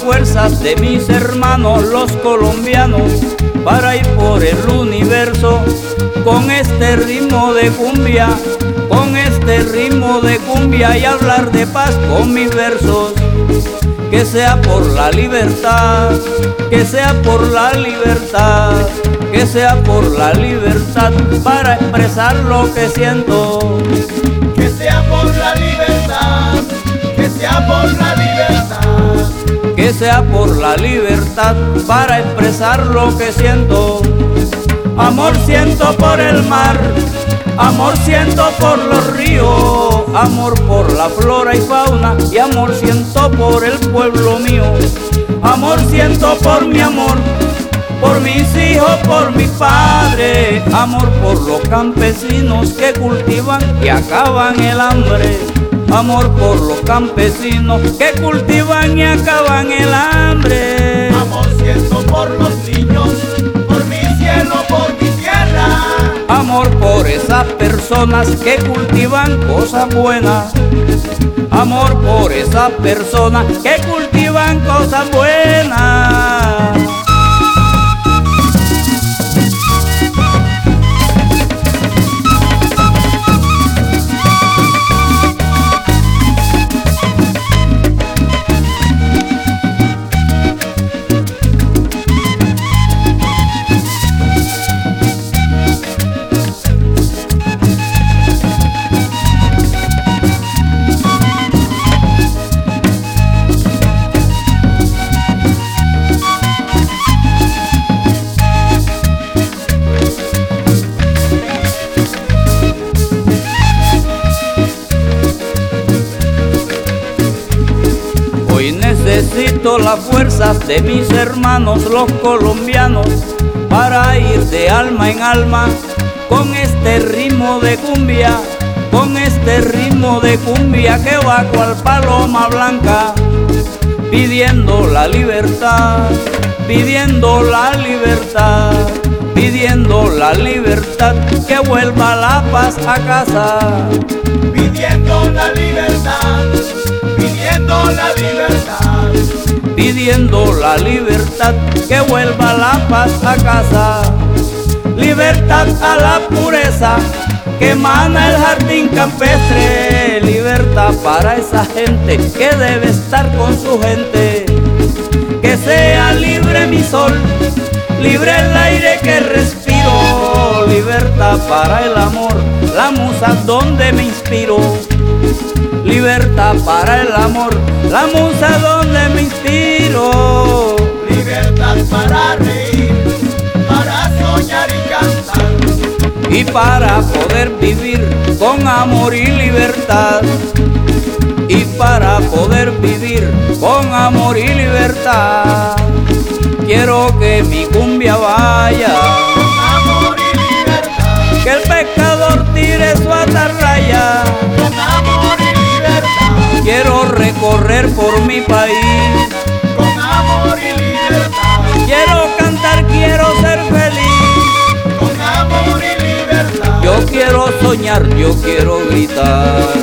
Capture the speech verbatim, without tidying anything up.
fuerzas de mis hermanos los colombianos para ir por el universo con este ritmo de cumbia, con este ritmo de cumbia y hablar de paz con mis versos. Que sea por la libertad, que sea por la libertad, que sea por la libertad para expresar lo que siento. Que sea por la libertad, que sea por la libertad, que sea por la libertad para expresar lo que siento. Amor siento por el mar, amor siento por los ríos, amor por la flora y fauna y amor siento por el pueblo mío. Amor siento por mi amor, por mis hijos, por mi padre, amor por los campesinos que cultivan y acaban el hambre. Amor por los campesinos que cultivan y acaban el hambre. amor siento por los niños, por mi cielo, por mi tierra. Amor por esas personas que cultivan cosas buenas. Amor por esas personas que cultivan cosas buenas. Hoy necesito las fuerzas de mis hermanos los colombianos para ir de alma en alma con este ritmo de cumbia, con este ritmo de cumbia que va cual paloma blanca, pidiendo la libertad, pidiendo la libertad, pidiendo la libertad, que vuelva la paz a casa. Pidiendo la libertad, pidiendo la libertad, pidiendo la libertad, que vuelva la paz a casa. Libertad a la pureza que emana el jardín campestre, libertad para esa gente que debe estar con su gente. Que sea libre mi sol, libre el aire que respiro, libertad para el amor, la musa donde me inspiro. Libertad para el amor, la musa donde me inspiro. libertad para reír, para soñar y cantar, y para poder vivir con amor y libertad. Y para poder vivir con amor y libertad, quiero que mi cumbia vaya con amor y libertad, que el pescador tire su atarraya. con amor y libertad, Quiero recorrer por mi país, con amor y libertad, quiero cantar, quiero ser feliz. con amor y libertad. Yo quiero soñar, yo quiero gritar.